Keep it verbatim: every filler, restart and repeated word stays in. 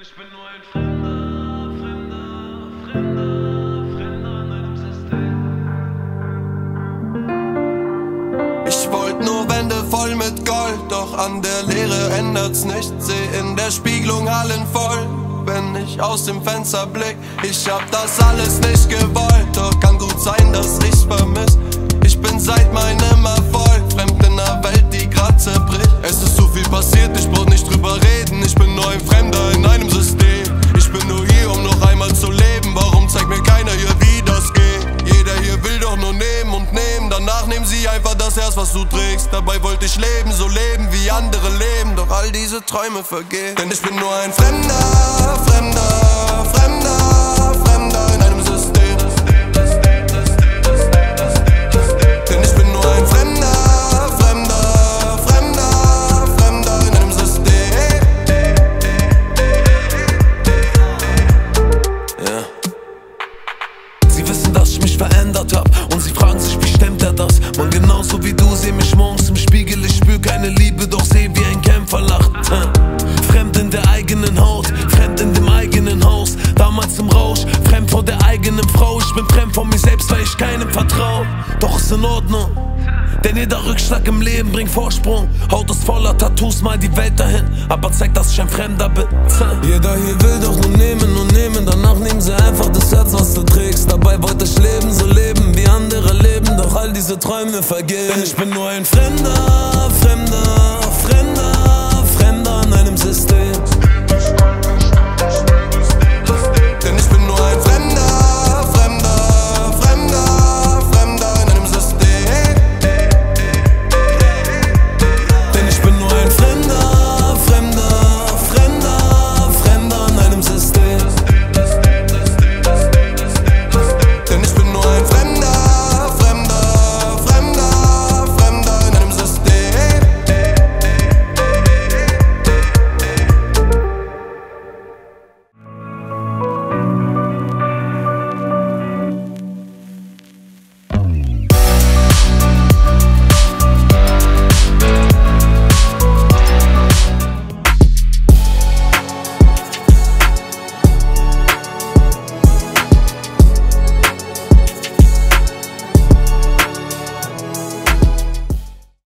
ich bin nur ein Fremder, Fremder, Fremder, Fremder in einem System. Ich wollt nur Wände voll mit Gold, doch an der Leere ändert's nicht. Seh in der Spiegelung Hallen voll, wenn ich aus dem Fenster blick. Ich hab das alles nicht gewollt, doch kann gut sein, dass ich's vermiss. Ich bin seit meinem Erfolg fremd in einer Welt, die grad zerbricht. Es ist so viel passiert, ich brauch nicht drüber reden. Ich bin nur ein Fremder in einem System. Ich bin nur hier, um noch einmal zu leben. Warum zeigt mir keiner hier, wie das geht? Jeder hier will doch nur nehmen und nehmen. Danach nehmen sie einfach das Herz, was du trägst. Dabei wollte ich leben, so leben wie andere leben. Doch all diese Träume vergehen. Denn ich bin nur ein Fremder, Fremder, Fremder, Fremder in einem System. Denn ich bin nur ein Fremder, Fremder, Fremder, Fremder in einem System. Ja. Sie wissen, dass ich mich verändert hab und sie fragen sich, wie stemmt er das? Man, genauso wie du, seh mich morgens im Spiegel. Ich spür keine Liebe, doch seh, wie ein Kämpfer lacht. Fremd in der eigenen Haut, fremd in dem eigenen Haus. Damals im Rausch, fremd vor der eigenen Frau. Ich bin fremd von mir selbst, weil ich keinem vertrau. Doch ist in Ordnung, denn jeder Rückschlag im Leben bringt Vorsprung. Haut ist voller Tattoos, mal die Welt dahin, aber zeigt, dass ich ein Fremder bin. Jeder hier will doch nur nehmen und nehmen. Danach nehmen sie einfach das Herz, was du trägst. Dabei wollte ich leben, so leben wie andere leben. Doch all diese Träume vergehen. Denn ich bin nur ein Fremder, Fremder, Fremder, Fremder in einem System.